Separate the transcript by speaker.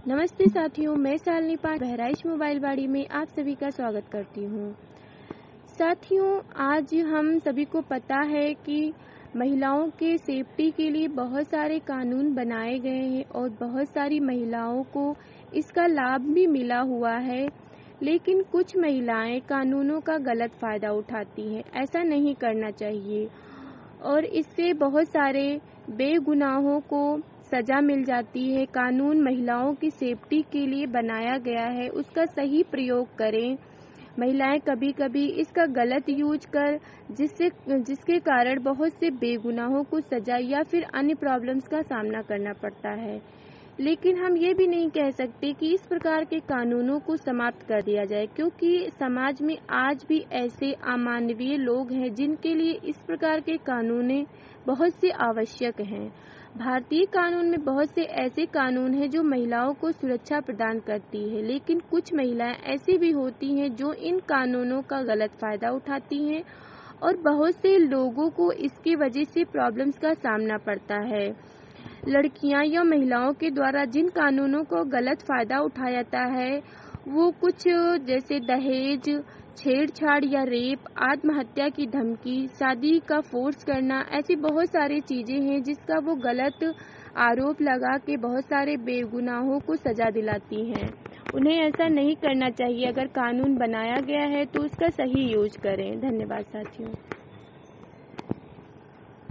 Speaker 1: नमस्ते साथियों, मैं शालिनी पांडे बहराइच मोबाइल बाड़ी में आप सभी का स्वागत करती हूँ। साथियों, आज हम सभी को पता है कि महिलाओं के सेफ्टी के लिए बहुत सारे कानून बनाए गए हैं और बहुत सारी महिलाओं को इसका लाभ भी मिला हुआ है, लेकिन कुछ महिलाएं कानूनों का गलत फ़ायदा उठाती हैं। ऐसा नहीं करना चाहिए और इससे बहुत सारे बेगुनाहों को सज़ा मिल जाती है। कानून महिलाओं की सेफ्टी के लिए बनाया गया है, उसका सही प्रयोग करें। महिलाएं कभी-कभी इसका गलत यूज कर जिसके कारण बहुत से बेगुनाहों को सज़ा या फिर अन्य प्रॉब्लम्स का सामना करना पड़ता है। लेकिन हम ये भी नहीं कह सकते कि इस प्रकार के कानूनों को समाप्त कर दिया जाए, क्योंकि समाज में आज भी ऐसे अमानवीय लोग हैं जिनके लिए इस प्रकार के कानून बहुत से आवश्यक हैं। भारतीय कानून में बहुत से ऐसे कानून हैं जो महिलाओं को सुरक्षा प्रदान करती है, लेकिन कुछ महिलाएं ऐसी भी होती हैं जो इन कानूनों का गलत फ़ायदा उठाती हैं और बहुत से लोगों को इसकी वजह से प्रॉब्लम्स का सामना पड़ता है। लड़कियां या महिलाओं के द्वारा जिन कानूनों को गलत फ़ायदा उठाया जाता है वो कुछ जैसे दहेज, छेड़छाड़ या रेप, आत्महत्या की धमकी, शादी का फोर्स करना, ऐसी बहुत सारी चीज़ें हैं जिसका वो गलत आरोप लगा के बहुत सारे बेगुनाहों को सज़ा दिलाती हैं। उन्हें ऐसा नहीं करना चाहिए। अगर कानून बनाया गया है तो उसका सही यूज करें। धन्यवाद साथियों।